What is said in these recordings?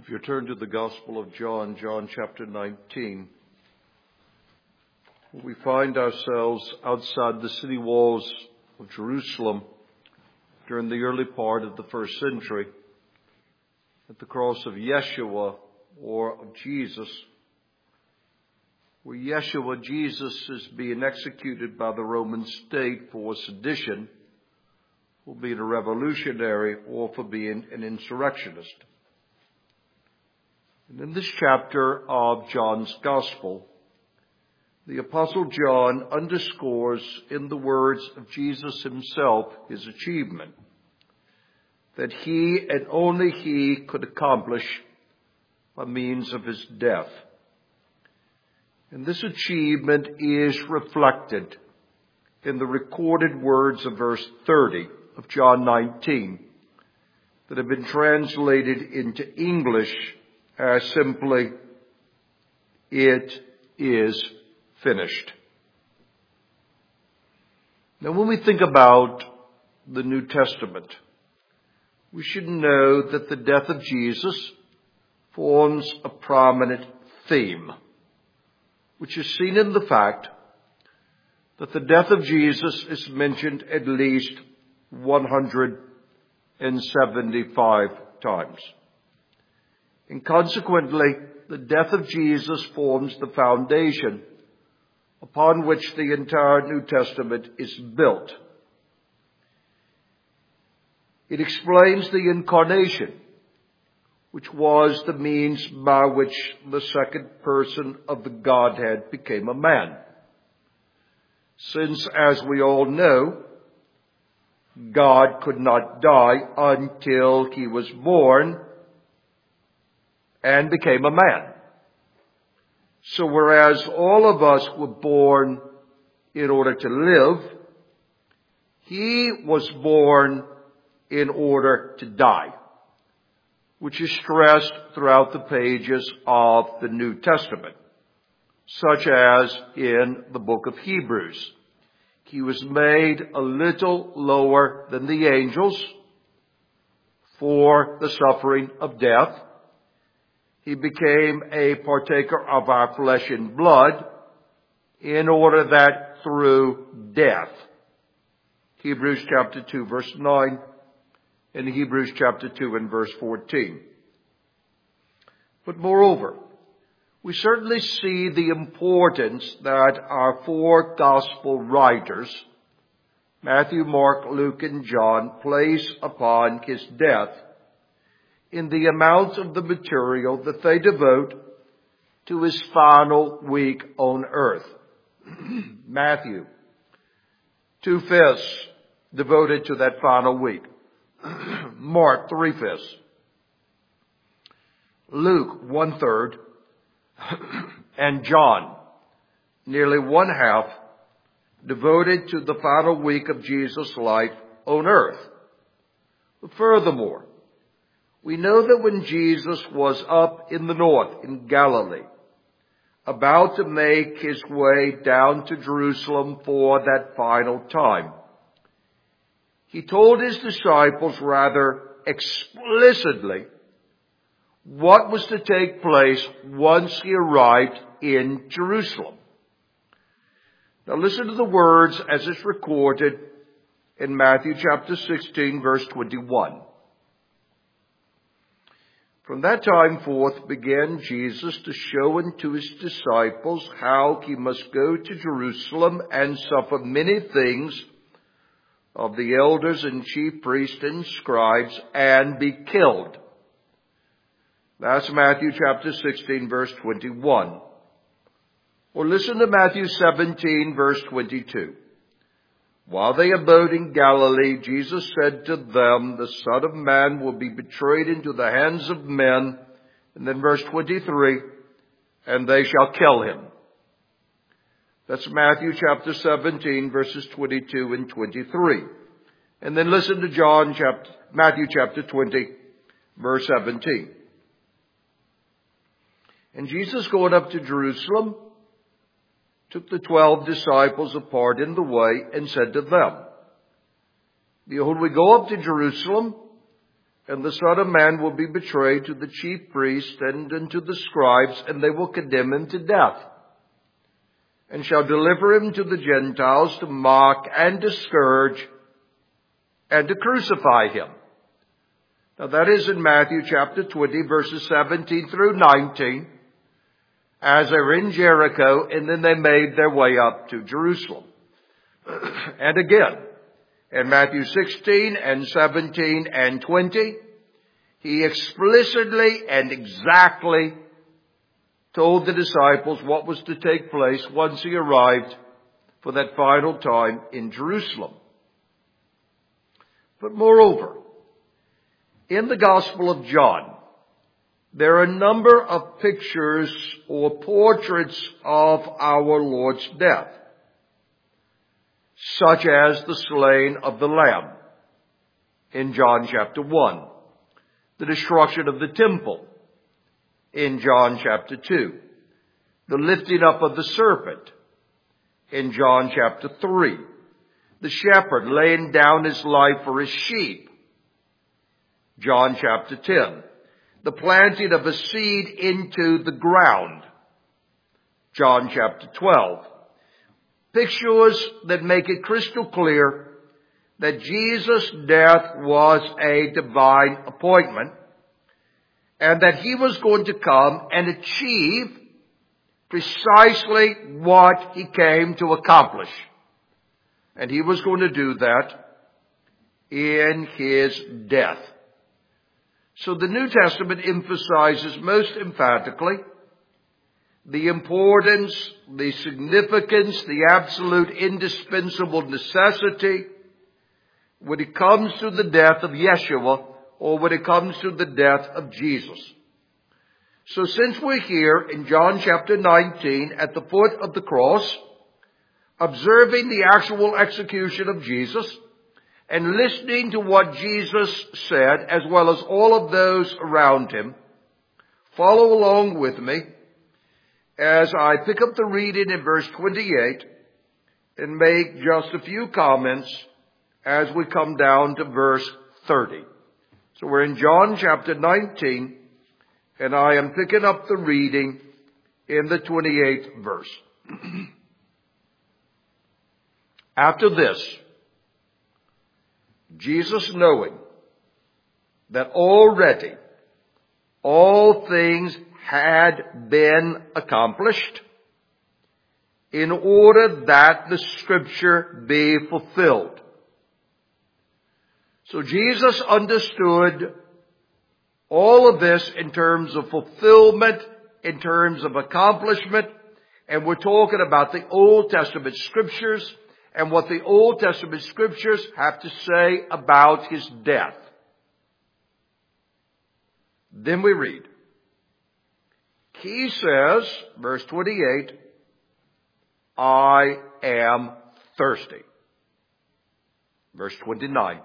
If you turn to the Gospel of John, John chapter 19, we find ourselves outside the city walls of Jerusalem during the early part of the first century, at the cross of Yeshua, or of Jesus, where Yeshua, Jesus, is being executed by the Roman state for sedition, for being a revolutionary, or for being an insurrectionist. And in this chapter of John's Gospel, the Apostle John underscores in the words of Jesus himself his achievement that he and only he could accomplish by means of his death. And this achievement is reflected in the recorded words of verse 30 of John 19 that have been translated into English as simply, "It is finished." Now, when we think about the New Testament, we should know that the death of Jesus forms a prominent theme, which is seen in the fact that the death of Jesus is mentioned at least 175 times. And consequently, the death of Jesus forms the foundation upon which the entire New Testament is built. It explains the incarnation, which was the means by which the second person of the Godhead became a man. Since, as we all know, God could not die until he was born and became a man. So whereas all of us were born in order to live, he was born in order to die, which is stressed throughout the pages of the New Testament, such as in the book of Hebrews. He was made a little lower than the angels for the suffering of death. He became a partaker of our flesh and blood in order that through death, Hebrews chapter 2 verse 9 and Hebrews chapter 2 and verse 14. But moreover, we certainly see the importance that our four gospel writers, Matthew, Mark, Luke, and John, place upon his death in the amount of the material that they devote to his final week on earth. Matthew, 2/5 devoted to that final week. Mark, 3/5. Luke, 1/3. And John, nearly 1/2, devoted to the final week of Jesus' life on earth. But furthermore, we know that when Jesus was up in the north, in Galilee, about to make his way down to Jerusalem for that final time, he told his disciples rather explicitly what was to take place once he arrived in Jerusalem. Now listen to the words as it's recorded in Matthew chapter 16, verse 21. From that time forth began Jesus to show unto his disciples how he must go to Jerusalem and suffer many things of the elders and chief priests and scribes and be killed. That's Matthew chapter 16, verse 21. Or listen to Matthew 17, verse 22. While they abode in Galilee, Jesus said to them, the Son of Man will be betrayed into the hands of men. And then verse 23, and they shall kill him. That's Matthew chapter 17, verses 22 and 23. And then listen to Matthew chapter 20, verse 17. And Jesus, going up to Jerusalem, took the 12 disciples apart in the way and said to them, Behold, we go up to Jerusalem, And the Son of Man will be betrayed to the chief priests and unto the scribes, and they will condemn him to death, and shall deliver him to the Gentiles to mock and to scourge and to crucify him. Now that is in Matthew chapter 20, verses 17 through 19, as they're in Jericho, and then they made their way up to Jerusalem. And again, in Matthew 16 and 17 and 20, he explicitly and exactly told the disciples what was to take place once he arrived for that final time in Jerusalem. But moreover, in the Gospel of John, there are a number of pictures or portraits of our Lord's death, such as the slaying of the Lamb in John chapter 1, the destruction of the temple in John chapter 2, the lifting up of the serpent in John chapter 3, the shepherd laying down his life for his sheep, John chapter 10, the planting of a seed into the ground, John chapter 12. Pictures that make it crystal clear that Jesus' death was a divine appointment, and that he was going to come and achieve precisely what he came to accomplish. And he was going to do that in his death. So the New Testament emphasizes most emphatically the importance, the significance, the absolute indispensable necessity when it comes to the death of Yeshua, or when it comes to the death of Jesus. So since we're here in John chapter 19 at the foot of the cross, observing the actual execution of Jesus, and listening to what Jesus said, as well as all of those around him, follow along with me as I pick up the reading in verse 28 and make just a few comments as we come down to verse 30. So we're in John chapter 19, and I am picking up the reading in the 28th verse. After this, Jesus, knowing that already all things had been accomplished, in order that the scripture be fulfilled. So Jesus understood all of this in terms of fulfillment, in terms of accomplishment, and we're talking about the Old Testament scriptures and what the Old Testament scriptures have to say about his death. Then we read, he says, verse 28, I am thirsty. Verse 29,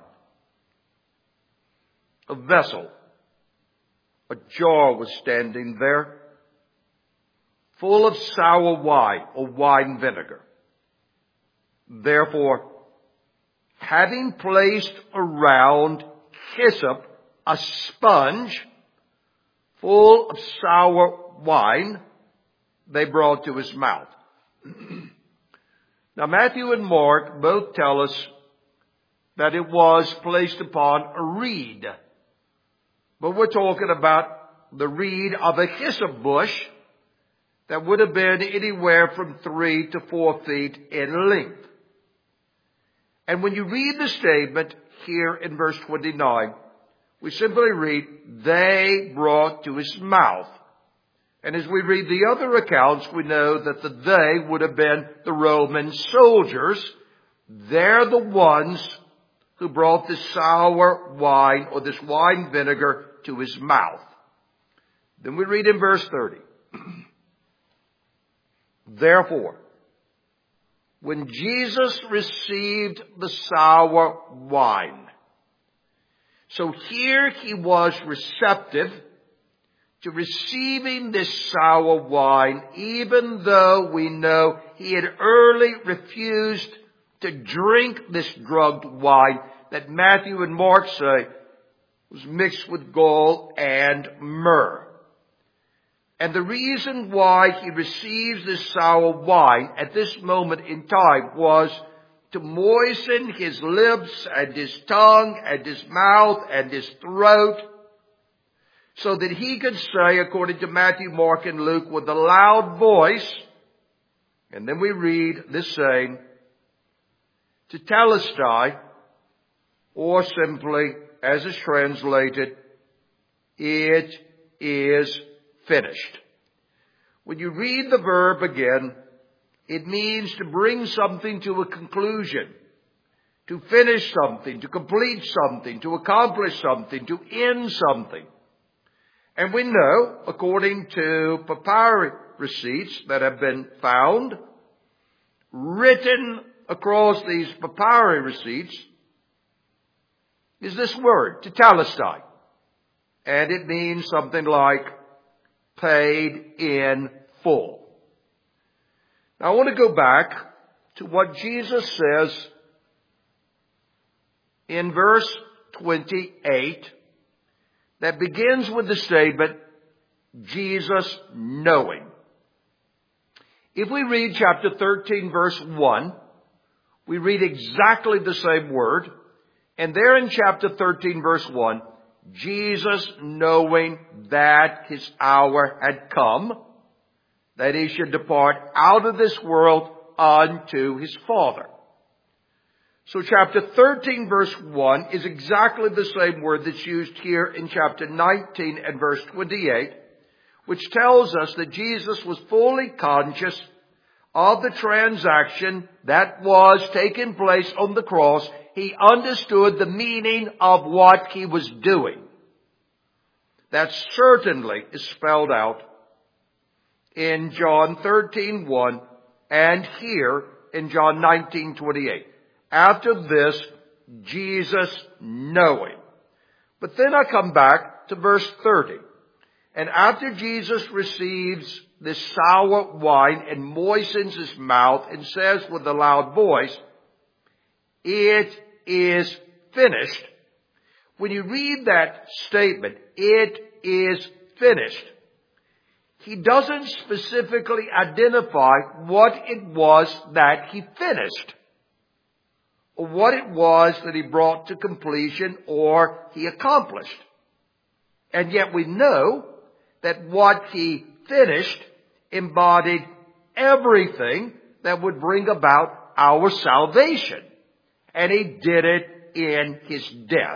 a vessel, a jar was standing there, full of sour wine or wine vinegar. Therefore, having placed around hyssop a sponge full of sour wine, they brought to his mouth. Now Matthew and Mark both tell us that it was placed upon a reed. But we're talking about the reed of a hyssop bush that would have been anywhere from 3 to 4 feet in length. And when you read the statement here in verse 29, we simply read, they brought to his mouth. And as we read the other accounts, we know that the they would have been the Roman soldiers. They're the ones who brought this sour wine or this wine vinegar to his mouth. Then we read in verse 30. Therefore, when Jesus received the sour wine, so here he was receptive to receiving this sour wine, even though we know he had early refused to drink this drugged wine that Matthew and Mark say was mixed with gall and myrrh. And the reason why he receives this sour wine at this moment in time was to moisten his lips and his tongue and his mouth and his throat, so that he could say, according to Matthew, Mark, and Luke, with a loud voice, and then we read this saying, tetelestai, or simply, as is translated, it is finished. When you read the verb again, it means to bring something to a conclusion, to finish something, to complete something, to accomplish something, to end something. And we know, according to papyri receipts that have been found, written across these papyri receipts, is this word, tetelestai. And it means something like paid in full. Now I want to go back to what Jesus says in verse 28 that begins with the statement, Jesus knowing. If we read chapter 13 verse 1, we read exactly the same word. And there in chapter 13 verse 1, Jesus knowing that his hour had come, that he should depart out of this world unto his Father. So chapter 13 verse 1 is exactly the same word that's used here in chapter 19 and verse 28, which tells us that Jesus was fully conscious of the transaction that was taking place on the cross. He understood the meaning of what he was doing. That certainly is spelled out in John 13:1 and here in John 19:28. After this, Jesus knowing. But then I come back to verse 30. And after Jesus receives this sour wine and moistens his mouth and says with a loud voice, it is finished. When you read that statement, it is finished, he doesn't specifically identify what it was that he finished, or what it was that he brought to completion or he accomplished. And yet we know that what he finished embodied everything that would bring about our salvation. And he did it in his death.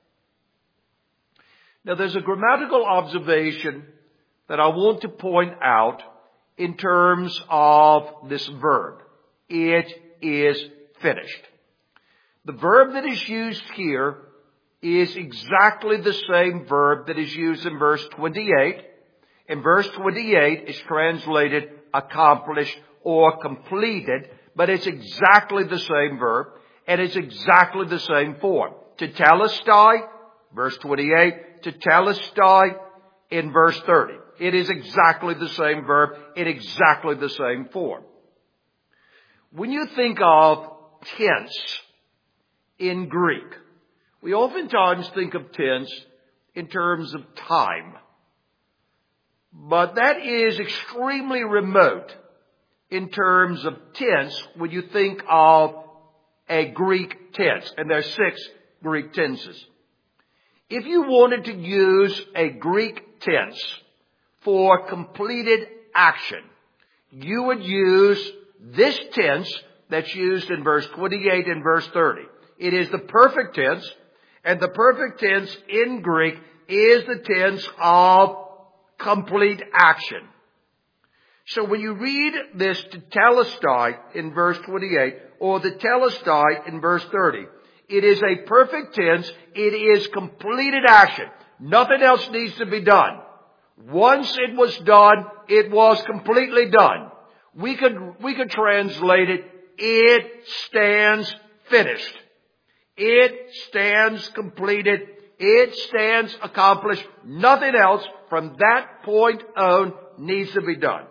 Now there's a grammatical observation that I want to point out in terms of this verb. It is finished. The verb that is used here is exactly the same verb that is used in verse 28. In verse 28 is translated accomplished or completed, but it's exactly the same verb and it's exactly the same form. Tetelestai, verse 28, tetelestai in verse 30. It is exactly the same verb in exactly the same form. When you think of tense in Greek, we oftentimes think of tense in terms of time. But that is extremely remote in terms of tense when you think of a Greek tense. And there are 6 Greek tenses. If you wanted to use a Greek tense for completed action, you would use this tense that's used in verse 28 and verse 30. It is the perfect tense, and the perfect tense in Greek is the tense of complete action. So when you read this tetelestai in verse 28 or the telestai in verse 30, it is a perfect tense. It is completed action. Nothing else needs to be done. Once it was done, it was completely done. We could translate it, it stands finished. It stands completed. It stands accomplished. Nothing else from that point on needs to be done.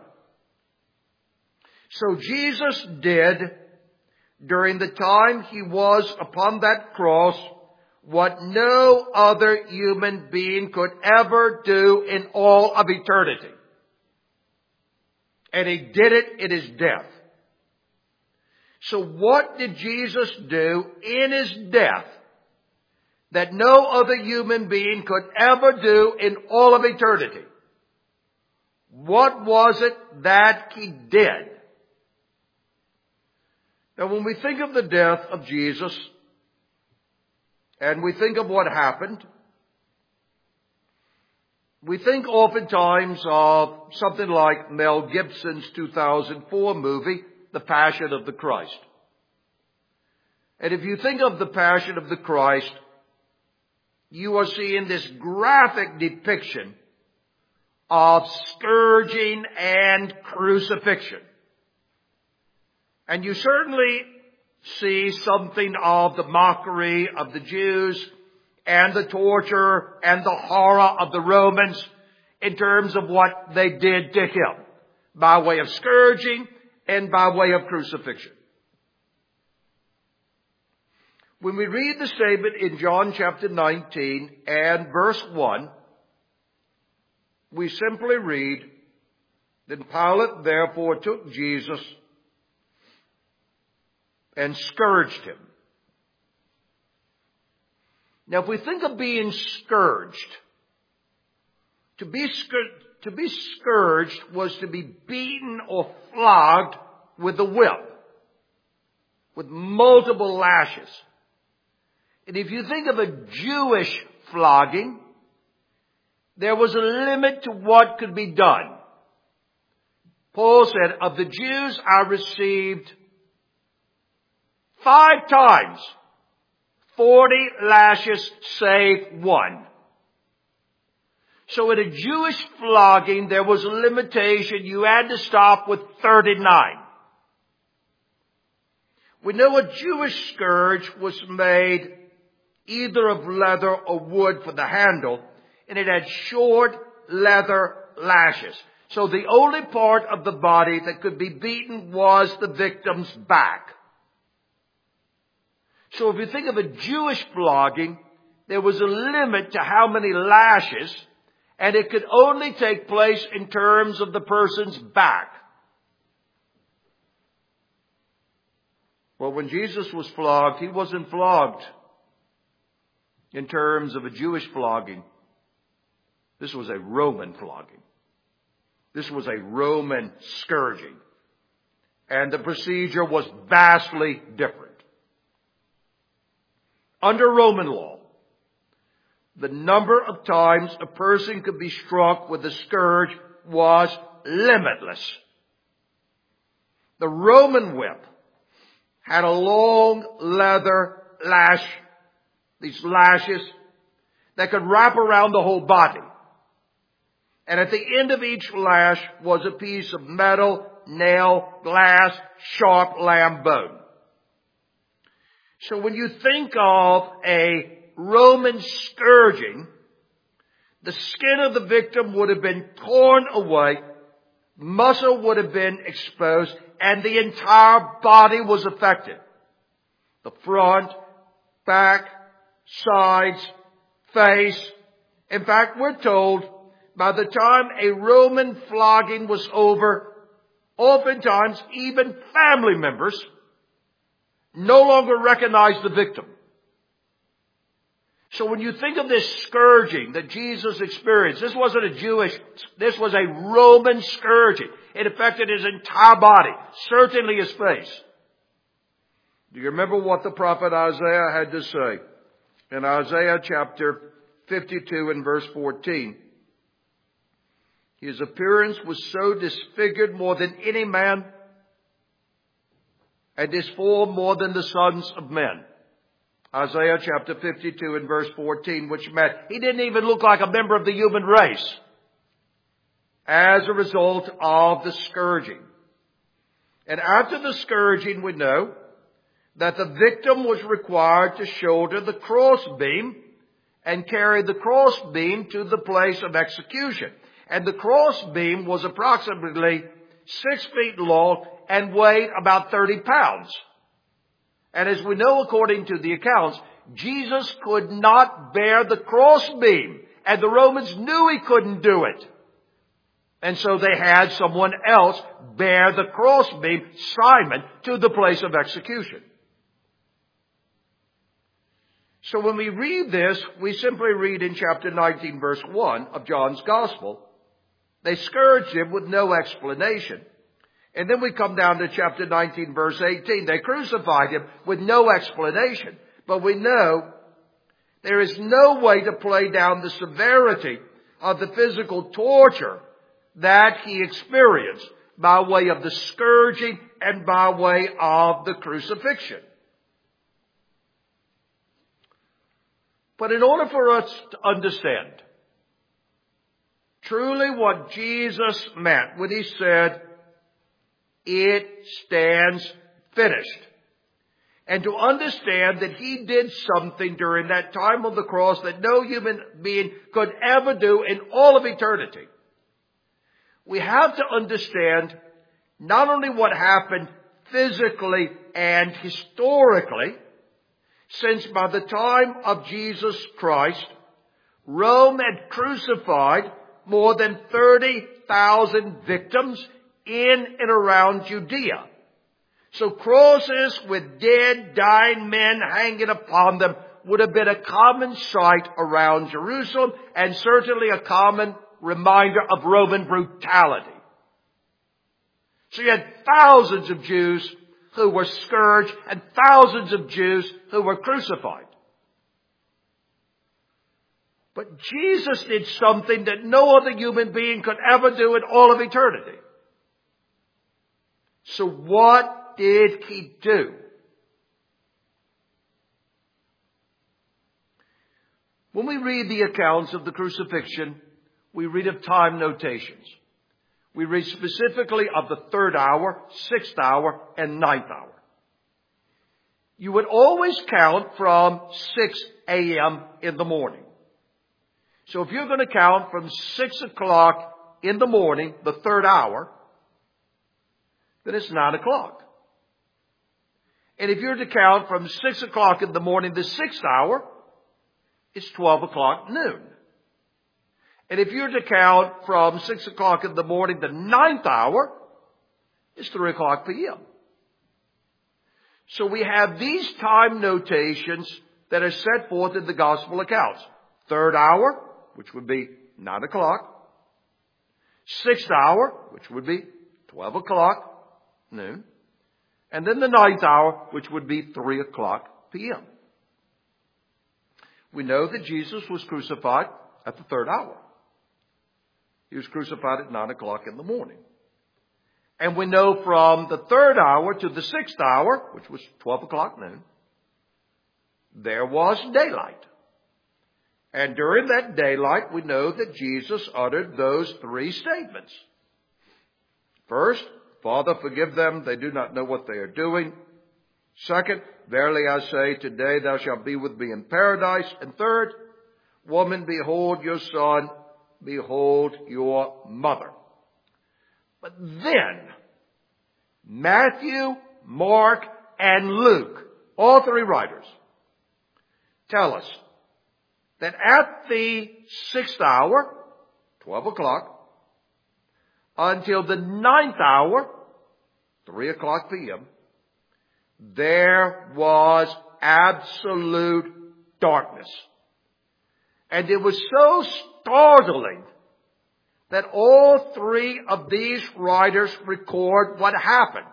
So Jesus did, during the time he was upon that cross, what no other human being could ever do in all of eternity. And he did it in his death. So what did Jesus do in his death that no other human being could ever do in all of eternity? What was it that he did? Now, when we think of the death of Jesus, and we think of what happened, we think oftentimes of something like Mel Gibson's 2004 movie, The Passion of the Christ. And if you think of the Passion of the Christ, you are seeing this graphic depiction of scourging and crucifixion. And you certainly see something of the mockery of the Jews and the torture and the horror of the Romans in terms of what they did to him by way of scourging and by way of crucifixion. When we read the statement in John chapter 19 and verse 1, we simply read, "Then Pilate therefore took Jesus and scourged him." Now, if we think of being scourged, to be scourged was to be beaten or flogged with a whip, with multiple lashes. And if you think of a Jewish flogging, there was a limit to what could be done. Paul said, "Of the Jews I received 5 times 40 lashes save one." So in a Jewish flogging, there was a limitation. You had to stop with 39. We know a Jewish scourge was made either of leather or wood for the handle, and it had short leather lashes. So the only part of the body that could be beaten was the victim's back. So if you think of a Jewish flogging, there was a limit to how many lashes, and it could only take place in terms of the person's back. Well, when Jesus was flogged, he wasn't flogged in terms of a Jewish flogging. This was a Roman flogging. This was a Roman scourging. And the procedure was vastly different. Under Roman law, the number of times a person could be struck with a scourge was limitless. The Roman whip had a long leather lash, these lashes that could wrap around the whole body. And at the end of each lash was a piece of metal, nail, glass, sharp lamb bone. So when you think of a Roman scourging, the skin of the victim would have been torn away, muscle would have been exposed, and the entire body was affected. The front, back, sides, face. In fact, we're told by the time a Roman flogging was over, oftentimes even family members no longer recognized the victim. So when you think of this scourging that Jesus experienced, this wasn't a Jewish, this was a Roman scourging. It affected his entire body, certainly his face. Do you remember what the prophet Isaiah had to say? In Isaiah chapter 52 and verse 14. His appearance was so disfigured more than any man, and his form more than the sons of men. Isaiah chapter 52 and verse 14, which meant he didn't even look like a member of the human race as a result of the scourging. And after the scourging, we know that the victim was required to shoulder the crossbeam and carry the crossbeam to the place of execution. And the crossbeam was approximately 6 feet long and weighed about 30 pounds. And as we know, according to the accounts, Jesus could not bear the crossbeam, and the Romans knew he couldn't do it. And so they had someone else bear the crossbeam, Simon, to the place of execution. So when we read this, we simply read in chapter 19, verse 1 of John's Gospel, they scourged him with no explanation. And then we come down to chapter 19, verse 18. They crucified him with no explanation. But we know there is no way to play down the severity of the physical torture that he experienced by way of the scourging and by way of the crucifixion. But in order for us to understand truly what Jesus meant when he said, "It stands finished," and to understand that he did something during that time on the cross that no human being could ever do in all of eternity, we have to understand not only what happened physically and historically, since by the time of Jesus Christ, Rome had crucified more than 30,000 victims in and around Judea. So crosses with dead, dying men hanging upon them would have been a common sight around Jerusalem, and certainly a common reminder of Roman brutality. So you had thousands of Jews who were scourged and thousands of Jews who were crucified. But Jesus did something that no other human being could ever do in all of eternity. So what did he do? When we read the accounts of the crucifixion, we read of time notations. We read specifically of the 3rd hour, 6th hour, and 9th hour. You would always count from 6 a.m. in the morning. So if you're going to count from 6 o'clock in the morning, the 3rd hour, then it's 9 o'clock. And if you're to count from 6 o'clock in the morning, the 6th hour, it's 12 o'clock noon. And if you're to count from 6 o'clock in the morning, the 9th hour, it's 3 o'clock p.m. So we have these time notations that are set forth in the gospel accounts. 3rd hour, which would be 9 o'clock. 6th hour, which would be 12 o'clock noon. And then the 9th hour, which would be 3 o'clock p.m. We know that Jesus was crucified at the 3rd hour. He was crucified at 9 o'clock in the morning. And we know from the 3rd hour to the 6th hour, which was 12 o'clock noon, there was daylight. And during that daylight, we know that Jesus uttered those 3 statements. First, "Father, forgive them. They do not know what they are doing." Second, "Verily I say, today thou shalt be with me in paradise." And third, "Woman, behold your son. Behold your mother." But then, Matthew, Mark, and Luke, all 3 writers, tell us that at the 6th hour, 12 o'clock, until the 9th hour, 3 o'clock p.m., there was absolute darkness. And it was so startling that all 3 of these writers record what happened.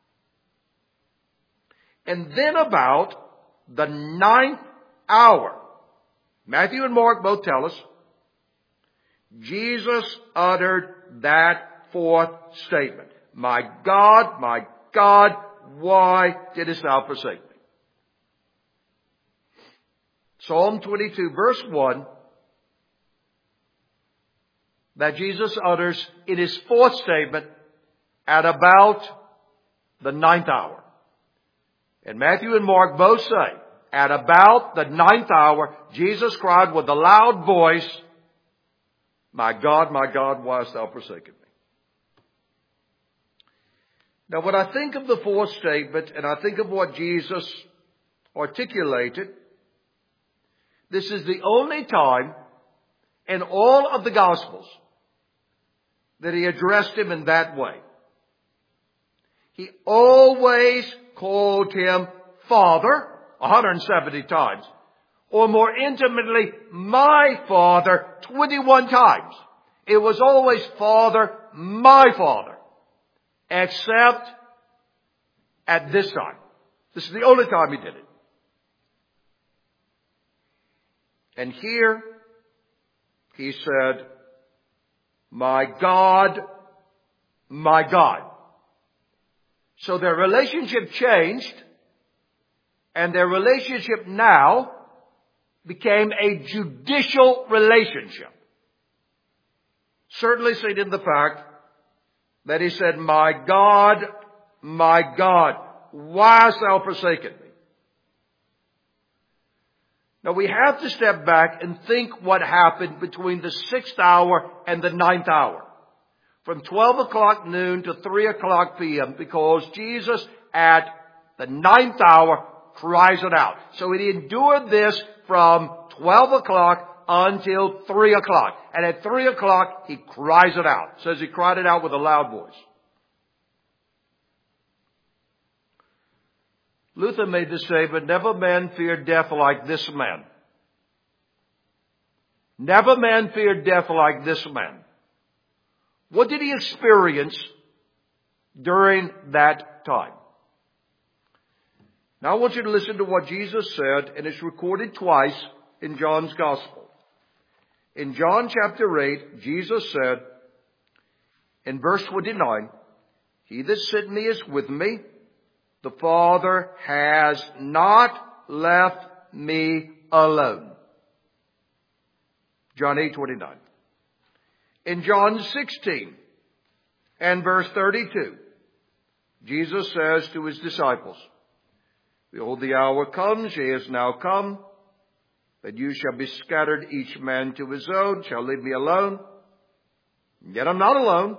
And then about the 9th hour, Matthew and Mark both tell us, Jesus uttered that 4th statement. My God, why didst thou forsake me?" Psalm 22, verse 1, that Jesus utters in his 4th statement at about the 9th hour. And Matthew and Mark both say, at about the 9th hour, Jesus cried with a loud voice, my God, why hast thou forsaken me?" Now, when I think of the 4th statement, and I think of what Jesus articulated This is the only time in all of the Gospels that he addressed him in that way. He always called him Father 170 times. Or more intimately, my Father 21 times. It was always Father, my Father. Except at this time. This is the only time he did it. And here he said, my God, my God. So their relationship changed, and their relationship now became a judicial relationship. Certainly seen in the fact that he said, my God, why hast thou forsaken me? Now we have to step back and think what happened between the 6th hour and the 9th hour. From 12 o'clock noon to 3 o'clock p.m. because Jesus at the 9th hour cries it out. So he endured this from 12 o'clock until 3 o'clock. And at 3 o'clock he cries it out. It says he cried it out with a loud voice. Luther made the statement, never man feared death like this man. Never man feared death like this man. What did he experience during that time? Now I want you to listen to what Jesus said, and it's recorded twice in John's Gospel. In John chapter 8, Jesus said, in verse 29, he that sent me is with me. The Father has not left me alone. John 8:29. In John 16 and verse 32, Jesus says to his disciples, behold, the hour comes, yea, is now come, that you shall be scattered each man to his own, shall leave me alone. Yet I'm not alone,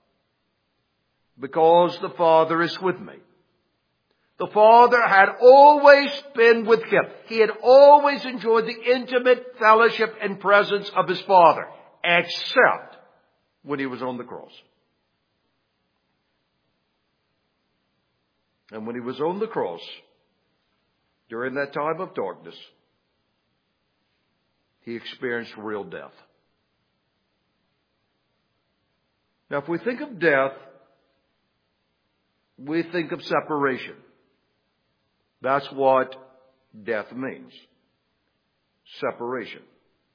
because the Father is with me. The Father had always been with him. He had always enjoyed the intimate fellowship and presence of his Father, except when he was on the cross. And when he was on the cross, during that time of darkness, he experienced real death. Now, if we think of death, we think of separation. That's what death means. Separation.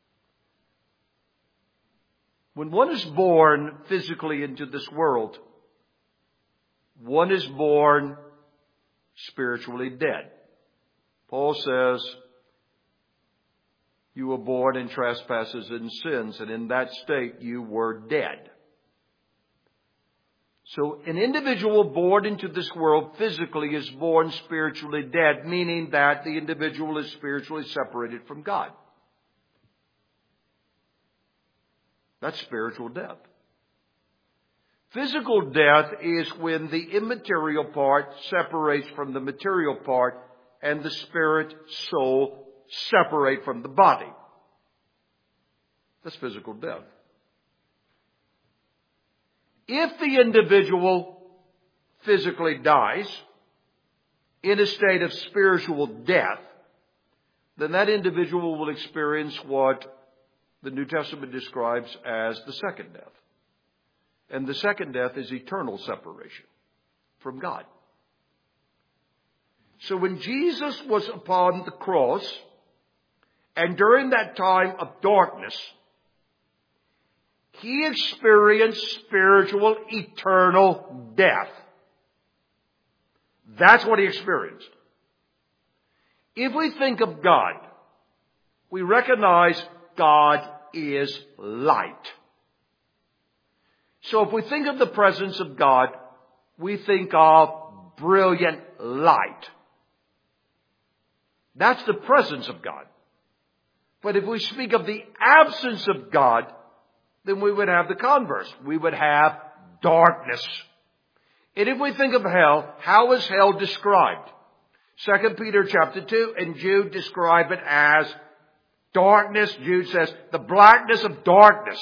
When one is born physically into this world, one is born spiritually dead. Paul says, you were born in trespasses and sins, and in that state you were dead. So an individual born into this world physically is born spiritually dead, meaning that the individual is spiritually separated from God. That's spiritual death. Physical death is when the immaterial part separates from the material part and the spirit, soul separate from the body. That's physical death. If the individual physically dies in a state of spiritual death, then that individual will experience what the New Testament describes as the second death. And the second death is eternal separation from God. So when Jesus was upon the cross, and during that time of darkness, he experienced spiritual, eternal death. That's what he experienced. If we think of God, we recognize God is light. So if we think of the presence of God, we think of brilliant light. That's the presence of God. But if we speak of the absence of God, then we would have the converse. We would have darkness. And if we think of hell, how is hell described? 2 Peter chapter 2 and Jude describe it as Darkness, Jude says, the blackness of darkness.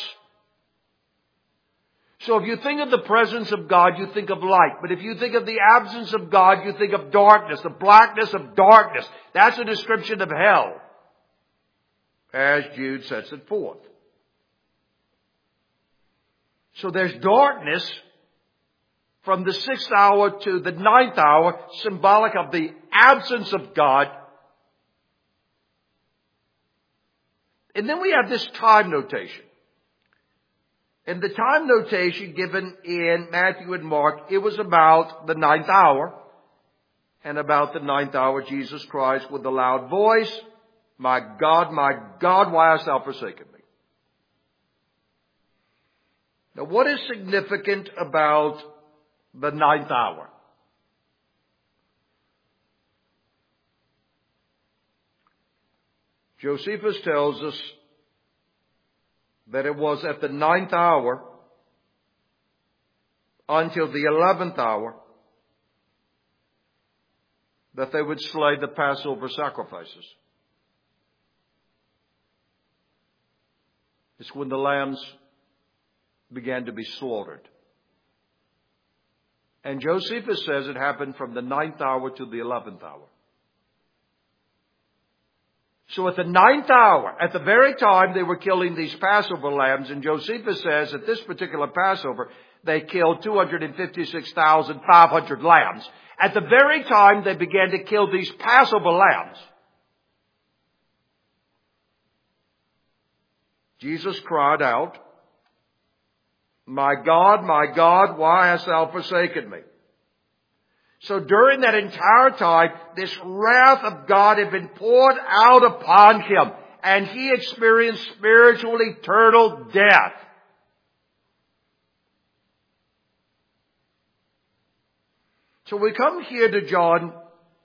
So if you think of the presence of God, you think of light. But if you think of the absence of God, you think of darkness, the blackness of darkness. That's a description of hell, as Jude sets it forth. So there's darkness from the 6th hour to the 9th hour, symbolic of the absence of God. And then we have this time notation. And the time notation given in Matthew and Mark, it was about the 9th hour. And about the 9th hour, Jesus cries with a loud voice, my God, why hast thou forsaken me? Now, what is significant about the 9th hour? Josephus tells us that it was at the 9th hour until the 11th hour that they would slay the Passover sacrifices. It's when the lambs began to be slaughtered. And Josephus says it happened from the 9th hour to the 11th hour. So at the 9th hour, at the very time they were killing these Passover lambs, and Josephus says at this particular Passover, they killed 256,500 lambs. At the very time they began to kill these Passover lambs, Jesus cried out, my God, why hast thou forsaken me? So during that entire time, this wrath of God had been poured out upon him, and he experienced spiritual eternal death. So we come here to John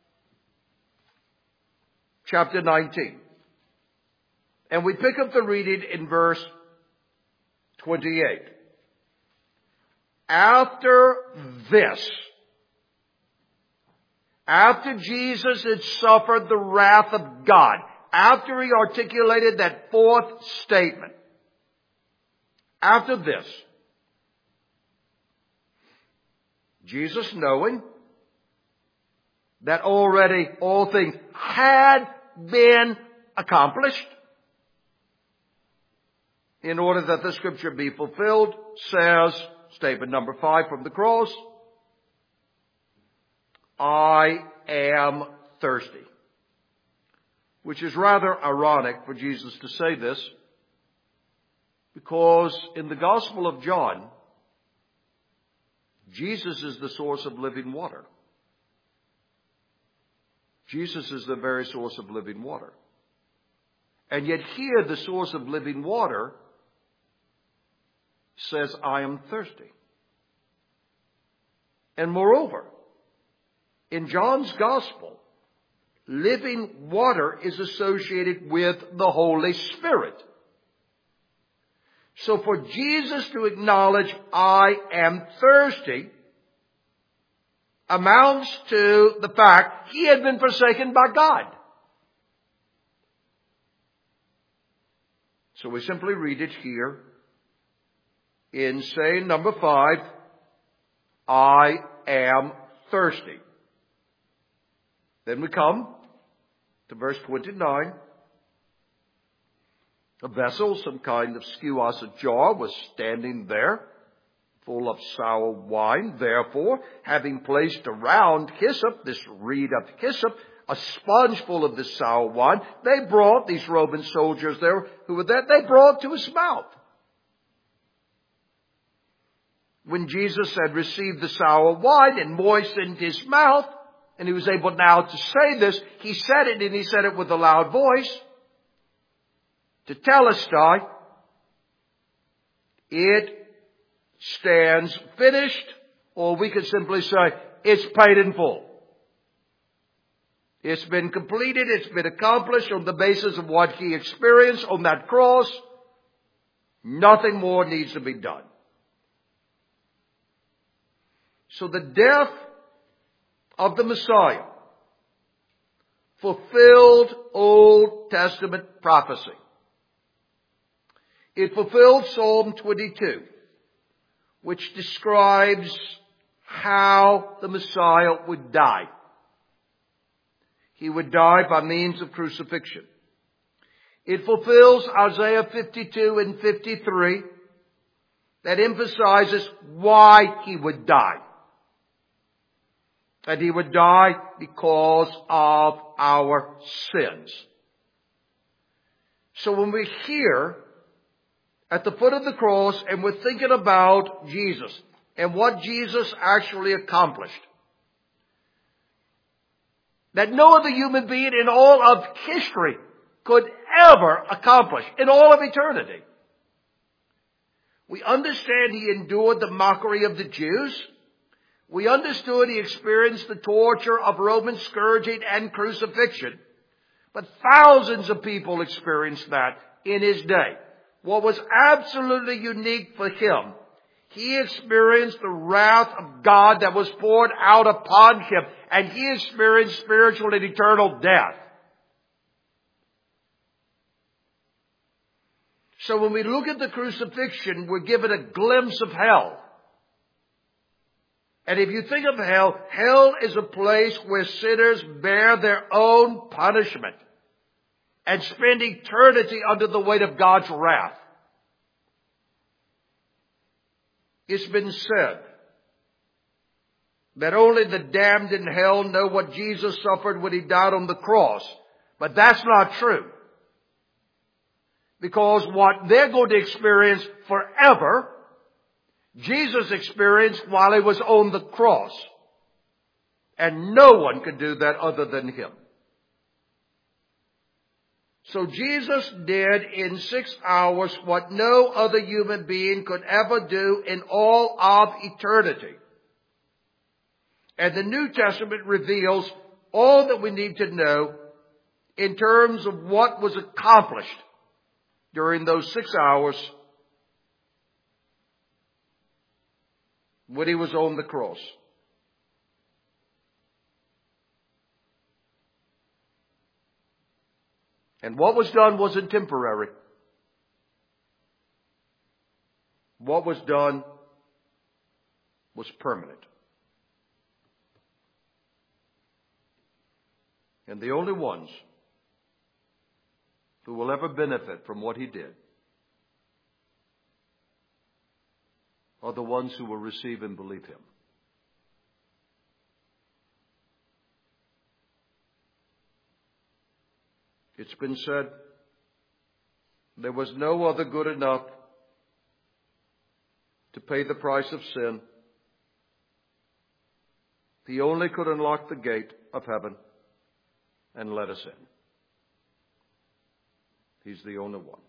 chapter 19. And we pick up the reading in verse 28. After this, after Jesus had suffered the wrath of God, after he articulated that fourth statement, after this, Jesus, knowing that already all things had been accomplished, in order that the scripture be fulfilled, says, statement number 5 from the cross, I am thirsty. Which is rather ironic for Jesus to say this, because in the Gospel of John, Jesus is the source of living water. Jesus is the very source of living water. And yet here the source of living water says, I am thirsty. And moreover, in John's Gospel, living water is associated with the Holy Spirit. So for Jesus to acknowledge, I am thirsty, amounts to the fact he had been forsaken by God. So we simply read it here in saying number 5, I am thirsty. Then we come to verse 29. A vessel, some kind of skuas, a jar, was standing there, full of sour wine. Therefore, having placed around hyssop, this reed of hyssop, a sponge full of this sour wine, they brought, these Roman soldiers there who were there, they brought to his mouth. When Jesus had received the sour wine and moistened his mouth, and he was able now to say this, he said it, and he said it with a loud voice, Tetelestai, it stands finished, or we could simply say, it's paid in full. It's been completed, it's been accomplished on the basis of what he experienced on that cross. Nothing more needs to be done. So the death of the Messiah fulfilled Old Testament prophecy. It fulfilled Psalm 22, which describes how the Messiah would die. He would die by means of crucifixion. It fulfills Isaiah 52 and 53 that emphasizes why he would die. That he would die because of our sins. So when we're here at the foot of the cross and we're thinking about Jesus and what Jesus actually accomplished, that no other human being in all of history could ever accomplish in all of eternity. We understand he endured the mockery of the Jews. We understood he experienced the torture of Roman scourging and crucifixion. But thousands of people experienced that in his day. What was absolutely unique for him, he experienced the wrath of God that was poured out upon him. And he experienced spiritual and eternal death. So when we look at the crucifixion, we're given a glimpse of hell. And if you think of hell, hell is a place where sinners bear their own punishment and spend eternity under the weight of God's wrath. It's been said that only the damned in hell know what Jesus suffered when he died on the cross. But that's not true. Because what they're going to experience forever, Jesus experienced while he was on the cross. And no one could do that other than him. So Jesus did in 6 hours what no other human being could ever do in all of eternity. And the New Testament reveals all that we need to know in terms of what was accomplished during those 6 hours when he was on the cross. And what was done wasn't temporary. What was done was permanent. And the only ones who will ever benefit from what he did are the ones who will receive and believe him. It's been said there was no other good enough to pay the price of sin. He only could unlock the gate of heaven and let us in. He's the only one.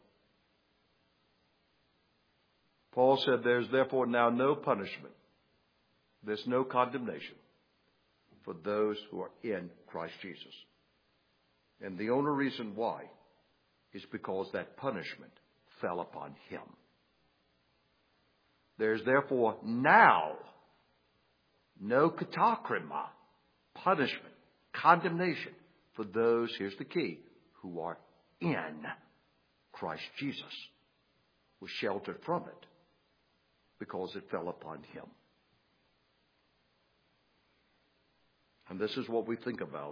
Paul said there's therefore now no punishment. There's no condemnation for those who are in Christ Jesus. And the only reason why is because that punishment fell upon him. There's therefore now no katakrima, punishment, condemnation for those, here's the key, who are in Christ Jesus. Was sheltered from it because it fell upon him. And this is what we think about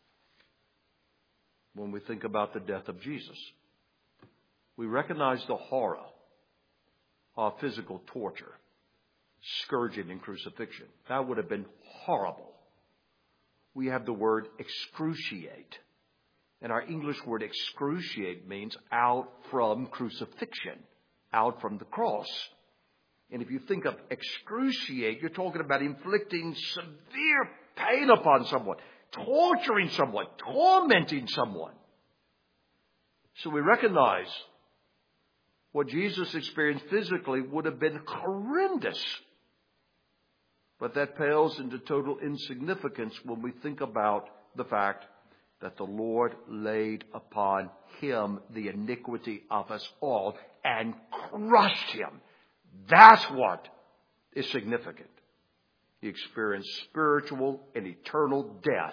when we think about the death of Jesus. We recognize the horror of physical torture, scourging and crucifixion. That would have been horrible. We have the word excruciate. And our English word excruciate means out from crucifixion, out from the cross. And if you think of excruciate, you're talking about inflicting severe pain upon someone, torturing someone, tormenting someone. So we recognize what Jesus experienced physically would have been horrendous. But that pales into total insignificance when we think about the fact that the Lord laid upon him the iniquity of us all and crushed him. That's what is significant. He experienced spiritual and eternal death.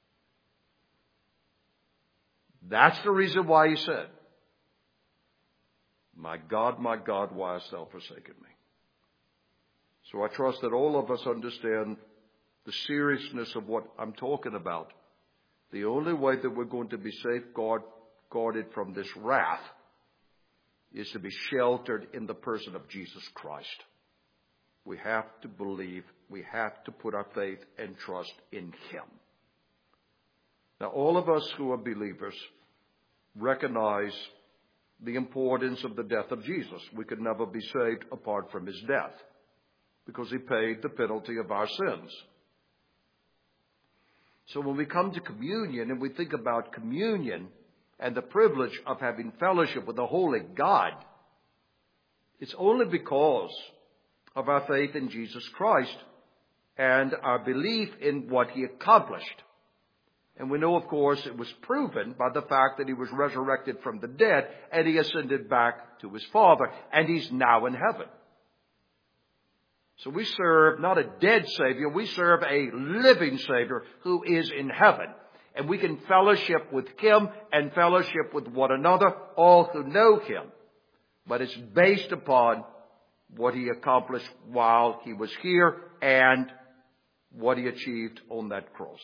That's the reason why he said, my God, why hast thou forsaken me? So I trust that all of us understand the seriousness of what I'm talking about. The only way that we're going to be safeguarded from this wrath is to be sheltered in the person of Jesus Christ. We have to believe, we have to put our faith and trust in Him. Now, all of us who are believers recognize the importance of the death of Jesus. We could never be saved apart from His death, because He paid the penalty of our sins. So when we come to communion and we think about communion and the privilege of having fellowship with the Holy God, it's only because of our faith in Jesus Christ and our belief in what He accomplished. And we know, of course, it was proven by the fact that He was resurrected from the dead and He ascended back to His Father, and He's now in heaven. So we serve not a dead Savior, we serve a living Savior who is in heaven. And we can fellowship with Him and fellowship with one another, all who know Him. But it's based upon what He accomplished while He was here and what He achieved on that cross.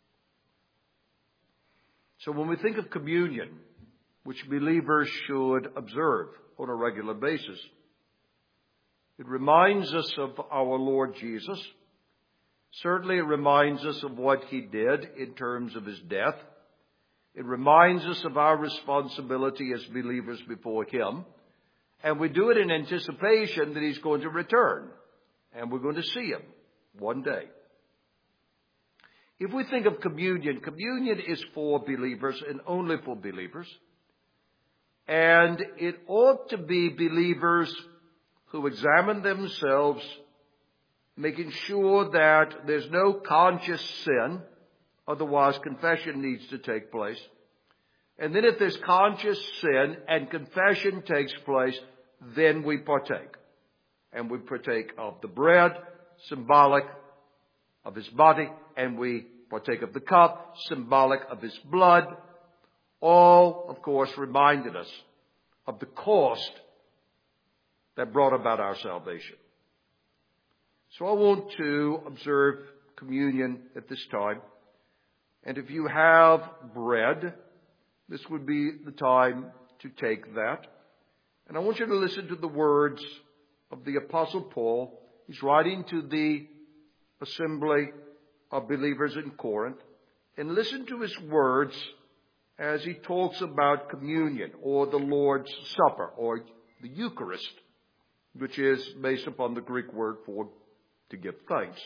So when we think of communion, which believers should observe on a regular basis, it reminds us of our Lord Jesus. Certainly it reminds us of what He did in terms of His death. It reminds us of our responsibility as believers before Him. And we do it in anticipation that He's going to return. And we're going to see Him one day. If we think of communion, communion is for believers and only for believers. And it ought to be believers who examine themselves, making sure that there's no conscious sin. Otherwise, confession needs to take place. And then if there's conscious sin and confession takes place, then we partake. And we partake of the bread, symbolic of His body, and we partake of the cup, symbolic of His blood. All, of course, reminded us of the cost that brought about our salvation. So I want to observe communion at this time. And if you have bread, this would be the time to take that. And I want you to listen to the words of the Apostle Paul. He's writing to the assembly of believers in Corinth. And listen to his words as he talks about communion, or the Lord's Supper, or the Eucharist, which is based upon the Greek word for to give thanks.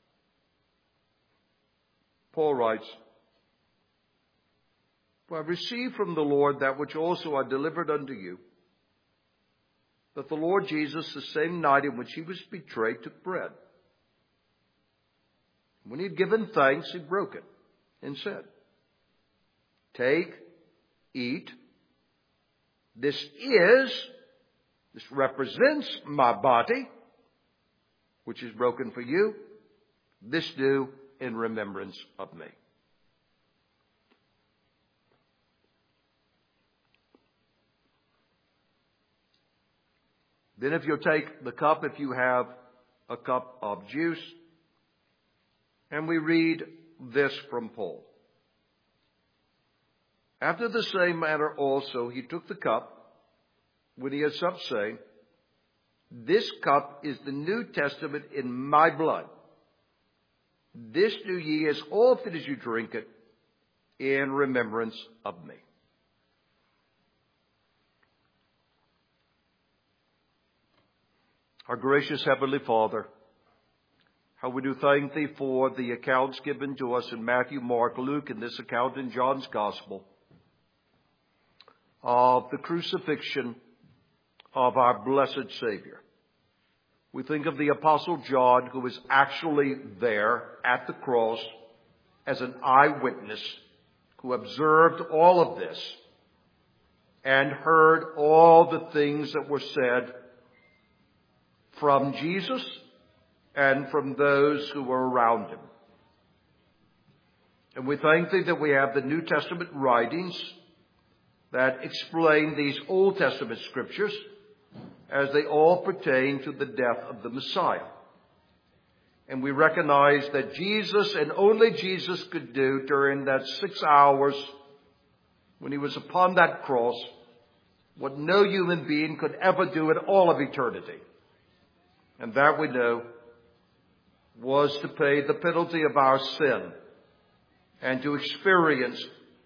Paul writes, "For I received from the Lord that which also I delivered unto you, that the Lord Jesus, the same night in which He was betrayed, took bread. When He had given thanks, He broke it and said, 'Take, eat. This represents my body, which is broken for you. This do in remembrance of me.'" Then if you'll take the cup, if you have a cup of juice, and we read this from Paul. "After the same manner also He took the cup, when He had supped, saying, 'This cup is the New Testament in my blood. This do ye as often as you drink it in remembrance of me.'" Our gracious Heavenly Father, how we do thank Thee for the accounts given to us in Matthew, Mark, Luke, and this account in John's Gospel of the crucifixion of our blessed Savior. We think of the Apostle John, who was actually there at the cross as an eyewitness, who observed all of this and heard all the things that were said from Jesus and from those who were around Him. And we thank Thee that we have the New Testament writings that explain these Old Testament scriptures as they all pertain to the death of the Messiah. And we recognize that Jesus and only Jesus could do during that 6 hours when he was upon that cross what no human being could ever do in all of eternity. And that we know was to pay the penalty of our sin and to experience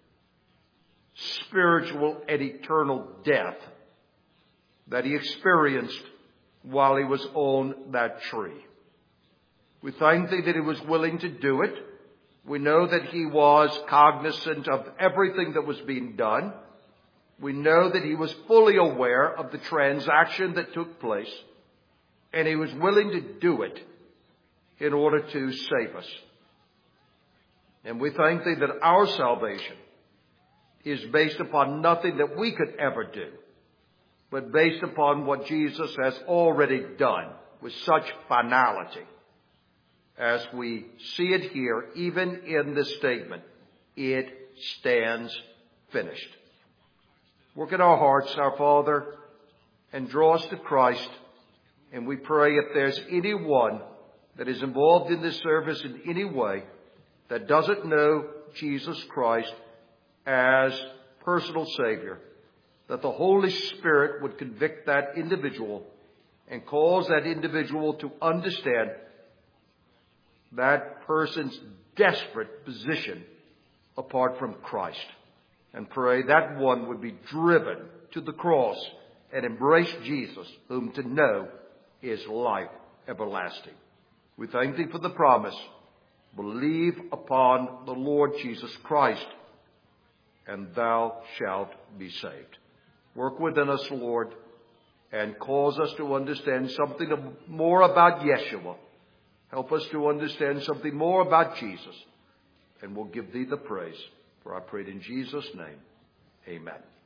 spiritual and eternal death that he experienced while he was on that tree. We thank thee that he was willing to do it. We know that he was cognizant of everything that was being done. We know that he was fully aware of the transaction that took place, and he was willing to do it in order to save us. And we thank thee that our salvation is based upon nothing that we could ever do, but based upon what Jesus has already done with such finality. As we see it here, even in this statement, it stands finished. Work in our hearts, our Father, and draw us to Christ. And we pray if there's anyone that is involved in this service in any way that doesn't know Jesus Christ as personal Savior, that the Holy Spirit would convict that individual and cause that individual to understand that person's desperate position apart from Christ. And pray that one would be driven to the cross and embrace Jesus, whom to know is life everlasting. We thank thee for the promise. Believe upon the Lord Jesus Christ, and thou shalt be saved. Work within us, Lord, and cause us to understand something more about Yeshua. Help us to understand something more about Jesus, and we'll give thee the praise. For I pray in Jesus' name, amen.